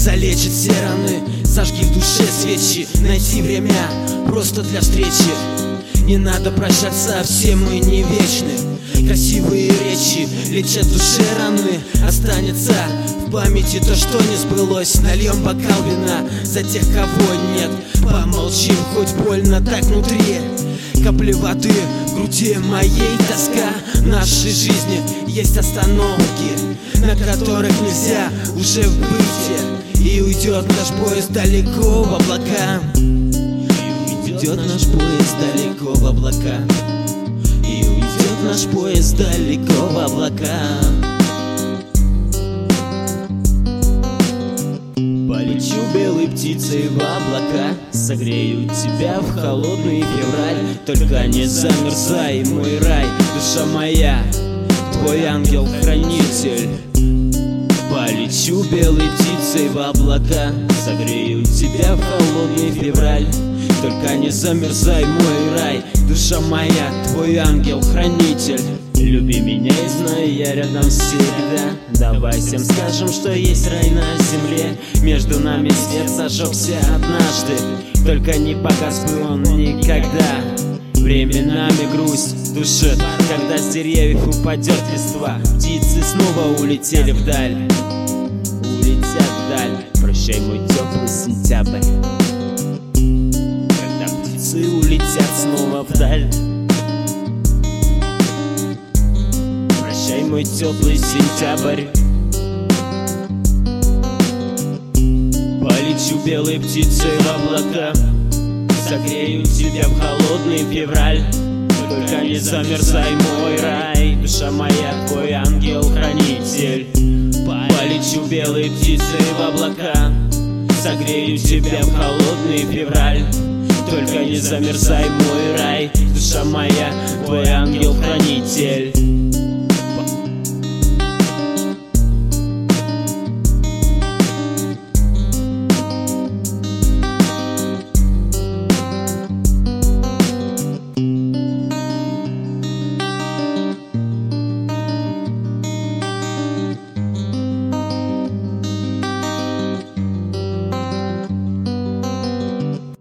залечит все раны. Зажги в душе свечи, найти время просто для встречи. Не надо прощаться, все мы не вечны. Красивые речи лечат душе раны. Останется в памяти то, что не сбылось. Нальем бокал вина за тех, кого нет. Помолчим, хоть больно так внутри. Капли воды в груди моей тоска. В нашей жизни есть остановки, на которых нельзя уже выйти. И уйдет наш поезд далеко в облака. Уйдет наш поезд далеко в облака. И уйдет наш поезд далеко в облака. Полечу белой птицей в облака, согрею тебя в холодный февраль. Только не замерзай, мой рай, душа моя, твой ангел-хранитель. Полечу белой птицей в облака, согрею тебя в холодный февраль. Только не замерзай, мой рай, душа моя, твой ангел-хранитель. Люби меня и знай, я рядом всегда. Давай всем скажем, что есть рай на земле. Между нами свет зажегся однажды, только не погас бы он никогда. Временами грусть душит, когда с деревьев упадет листва. Птицы снова улетели вдаль, улетят вдаль. Прощай, мой теплый сентябрь, когда птицы улетят снова вдаль. Прощай, мой теплый сентябрь. Полечу белой птицей в облака, согрею тебя в холодный февраль. Только не замерзай, мой рай, душа моя, твой ангел-хранитель. Полечу белой птицей в облака, согрею тебя в холодный февраль. Только не замерзай, мой рай, душа моя, твой ангел-хранитель.